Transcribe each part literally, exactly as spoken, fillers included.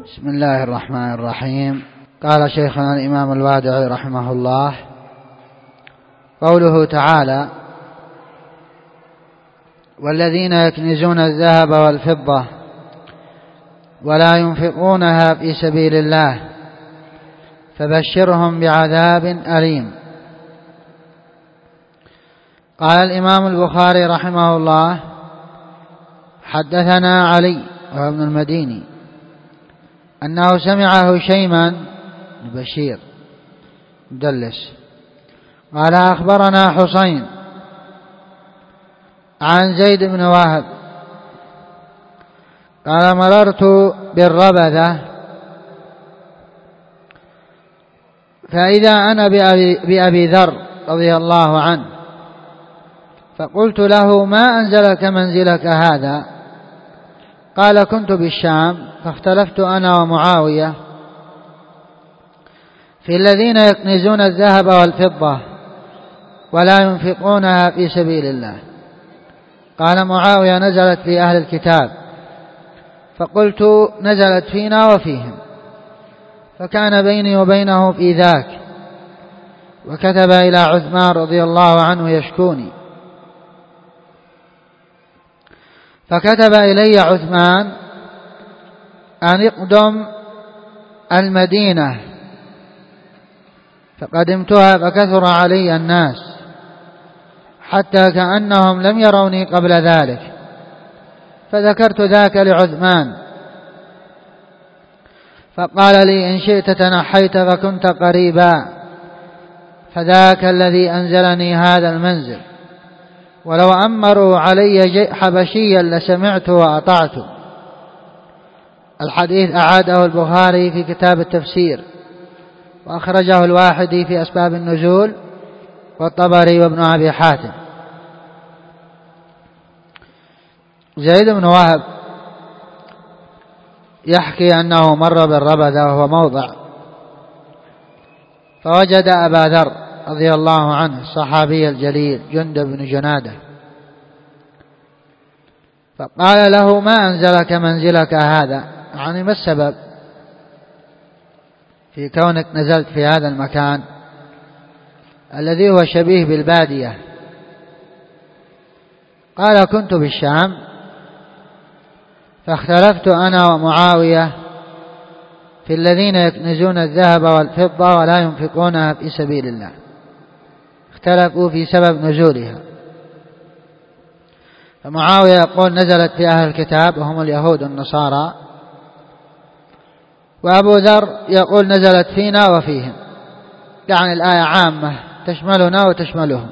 بسم الله الرحمن الرحيم. قال شيخنا الإمام الوادعي رحمه الله: قوله تعالى: والذين يكنزون الذهب والفضة ولا ينفقونها في سبيل الله فبشرهم بعذاب أليم. قال الإمام البخاري رحمه الله: حدثنا علي وابن المديني أنه سمع هشيما بشير مدلس قال: أخبرنا حسين عن زيد بن وهب قال: مررت بالربذة فإذا أنا بأبي, بأبي ذر رضي الله عنه، فقلت له: ما أنزلك منزلك هذا؟ قال: كنت بالشام فاختلفت أنا ومعاوية في الذين يكنزون الذهب والفضة ولا ينفقونها في سبيل الله. قال معاوية: نزلت في أهل الكتاب. فقلت: نزلت فينا وفيهم. فكان بيني وبينه في ذاك، وكتب إلى عثمان رضي الله عنه يشكوني، فكتب إلي عثمان أن يقدم المدينة، فقدمتها فكثر علي الناس حتى كأنهم لم يروني قبل ذلك، فذكرت ذاك لعثمان فقال لي: إن شئت تنحيت فكنت قريبا، فذاك الذي أنزلني هذا المنزل، ولو أمروا علي حبشيا لسمعت وأطعت. الحديث أعاده البخاري في كتاب التفسير، وأخرجه الواحدي في أسباب النزول، والطبري وابن أبي حاتم. زيد بن وهب يحكي أنه مر بالربذة وهو موضع، فوجد أبا ذر رضي الله عنه الصحابي الجليل جندب بن جنادة، فقال له: ما أنزلك منزلك هذا؟ يعني ما السبب في كونك نزلت في هذا المكان الذي هو شبيه بالبادية؟ قال: كنت بالشام فاختلفت أنا ومعاوية في الذين يكنزون الذهب والفضة ولا ينفقونها في سبيل الله. اختلفوا في سبب نزولها، فمعاوية يقول: نزلت في أهل الكتاب وهم اليهود والنصارى، وأبو ذر يقول: نزلت فينا وفيهم، يعني الآية عامة تشملنا وتشملهم.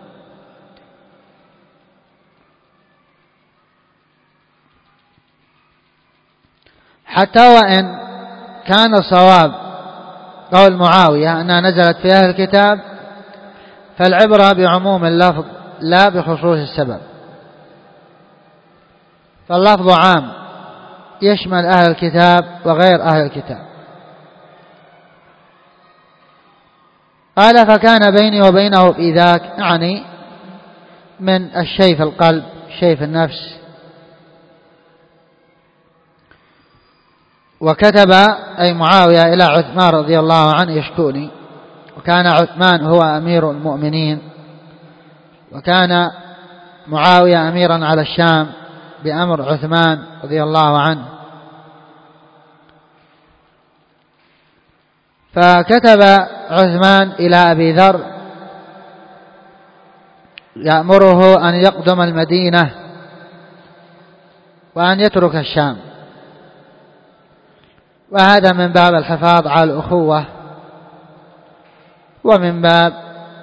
حتى وإن كان صواب قول معاوية أنها نزلت في أهل الكتاب، فالعبرة بعموم اللفظ لا بخصوص السبب، فاللفظ عام يشمل أهل الكتاب وغير أهل الكتاب. قال: فكان بيني وبينه في ذاك، يعني من الشيء في القلب، شيء في النفس. وكتب أي معاوية إلى عثمان رضي الله عنه يشكوني، وكان عثمان هو أمير المؤمنين، وكان معاوية أميرا على الشام بأمر عثمان رضي الله عنه. فكتب عثمان إلى أبي ذر يأمره أن يقدم المدينة وأن يترك الشام، وهذا من باب الحفاظ على الأخوة، ومن باب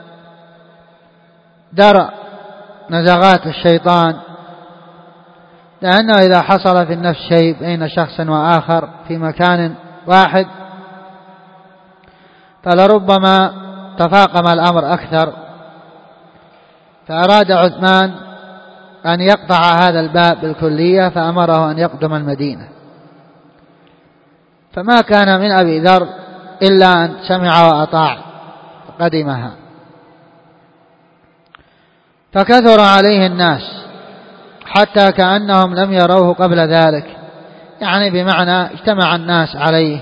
درء نزغات الشيطان، لأنه إذا حصل في النفس شيء بين شخص وآخر في مكان واحد فلربما تفاقم الأمر أكثر. فأراد عثمان أن يقطع هذا الباب بالكلية، فأمره أن يقدم المدينة، فما كان من أبي ذر إلا أن سمع وأطاع فقدمها. فكثر عليه الناس حتى كأنهم لم يروه قبل ذلك، يعني بمعنى اجتمع الناس عليه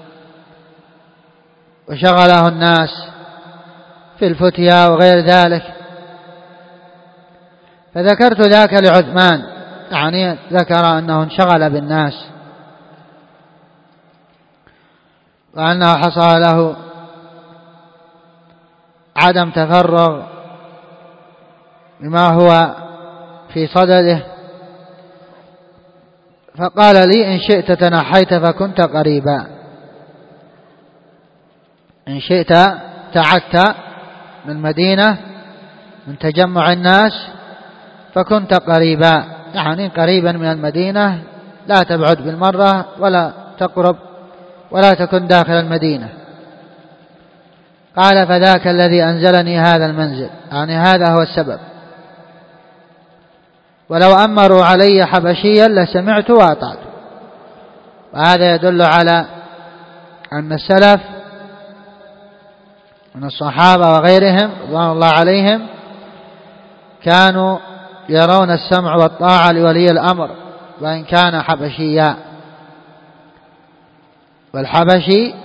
وشغله الناس في الفتيا وغير ذلك، فذكرت ذاك لعثمان، يعني ذكر أنه انشغل بالناس وأنه حصل له عدم تفرغ بما هو في صدده، فقال لي: إن شئت تنحيت فكنت قريبا، إن شئت ابتعدت من مدينة من تجمع الناس فكنت قريبا، يعني قريبا من المدينة، لا تبعد بالمرة ولا تقرب ولا تكن داخل المدينة. قال: فذاك الذي أنزلني هذا المنزل، يعني هذا هو السبب، ولو أمروا علي حبشيا لسمعت وأطعت. وهذا يدل على أن السلف من الصحابة وغيرهم رضوان الله عليهم كانوا يرون السمع والطاعة لولي الأمر وإن كان حبشيا، والحبشي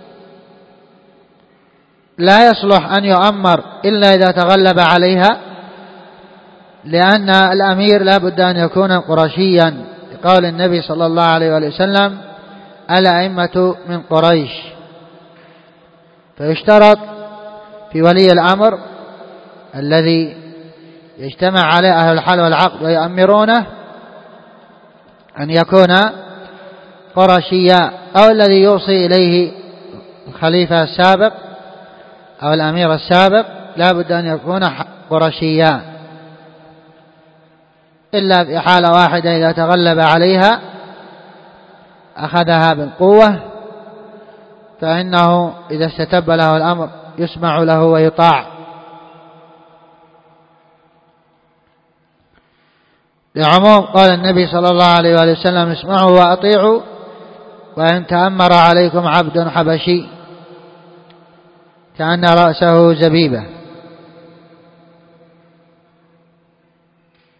لا يصلح أن يؤمر إلا إذا تغلب عليها، لأن الأمير لا بد أن يكون قرشيا، لقول النبي صلى الله عليه وسلم: الأئمة من قريش. فيشترط في ولي الأمر الذي يجتمع عليه أهل الحل والعقد ويؤمرونه أن يكون قرشيا، أو الذي يوصي إليه الخليفة السابق أو الأمير السابق لا بد أن يكون قرشيا، إلا في حالة واحدة إذا تغلب عليها أخذها بالقوة، فإنه إذا استتب له الأمر يسمع له ويطاع. لعموم قال النبي صلى الله عليه وسلم: اسمعوا وأطيعوا وإن تأمر عليكم عبد حبشي كأن رأسه زبيبة.